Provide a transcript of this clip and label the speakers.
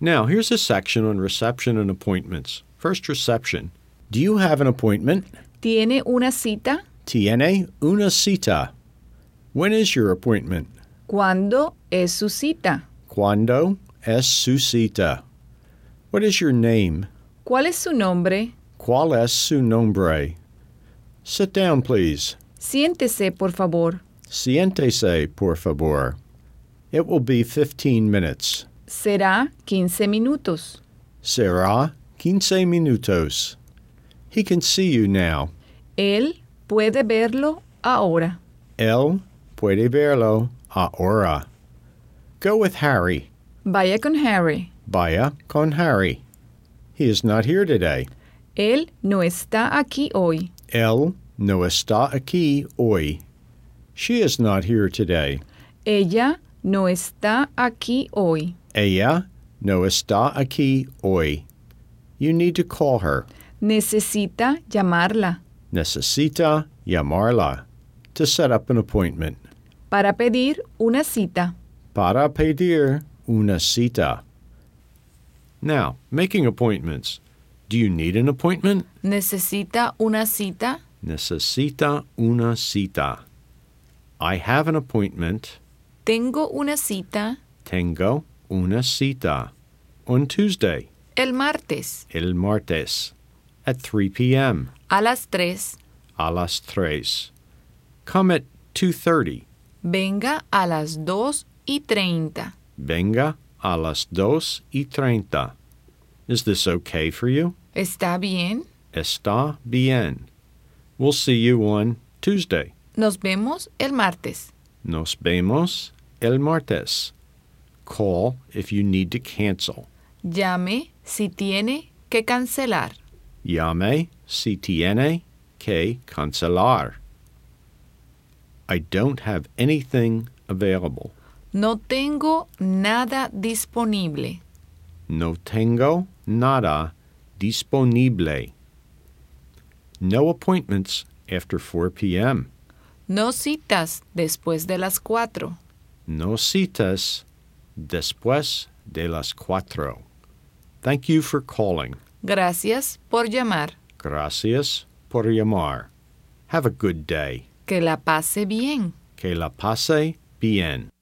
Speaker 1: Now, here's a section on reception and appointments. First, reception. Do you have an appointment?
Speaker 2: ¿Tiene una cita?
Speaker 1: Tiene una cita. When is your appointment?
Speaker 2: ¿Cuándo es su cita?
Speaker 1: Cuando es su cita? What is your name?
Speaker 2: ¿Cuál es su nombre?
Speaker 1: ¿Cuál es su nombre? Sit down, please.
Speaker 2: Siéntese, por favor.
Speaker 1: Siéntese, por favor. It will be 15 minutes.
Speaker 2: Será 15 minutos.
Speaker 1: Será 15 minutos. He can see you now.
Speaker 2: Él puede verlo ahora.
Speaker 1: Él puede verlo ahora. Go with Harry.
Speaker 2: Vaya con Harry.
Speaker 1: Vaya con Harry. He is not here today.
Speaker 2: Él no está aquí hoy.
Speaker 1: Él no está aquí hoy. She is not here today.
Speaker 2: Ella no está aquí hoy.
Speaker 1: Ella no está aquí hoy. You need to call her.
Speaker 2: Necesita llamarla
Speaker 1: Necesita llamarla to set up an appointment.
Speaker 2: para pedir una cita.
Speaker 1: Para pedir una cita. Now, making appointments. Do you need an appointment?
Speaker 2: ¿Necesita una cita?
Speaker 1: Necesita una cita. I have an appointment.
Speaker 2: Tengo una cita
Speaker 1: Tengo una cita. On Tuesday,
Speaker 2: el martes
Speaker 1: el martes, at 3 p.m.
Speaker 2: a las 3.
Speaker 1: A las 3. Come at 2:30.
Speaker 2: Venga a las 2:30.
Speaker 1: Venga a las 2:30. Is this okay for you?
Speaker 2: ¿Está bien?
Speaker 1: Está bien. We'll see you on Tuesday.
Speaker 2: Nos vemos el martes.
Speaker 1: Nos vemos el martes. Call if you need to cancel.
Speaker 2: Llame si tiene que cancelar.
Speaker 1: Llame si tiene que cancelar. I don't have anything available.
Speaker 2: No tengo nada disponible.
Speaker 1: No tengo nada disponible. No appointments after 4 p.m.
Speaker 2: No citas después de las 4.
Speaker 1: No citas después de las 4. Thank you for calling.
Speaker 2: Gracias por llamar.
Speaker 1: Gracias por llamar. Have a good day.
Speaker 2: Que la pase bien.
Speaker 1: Que la pase bien.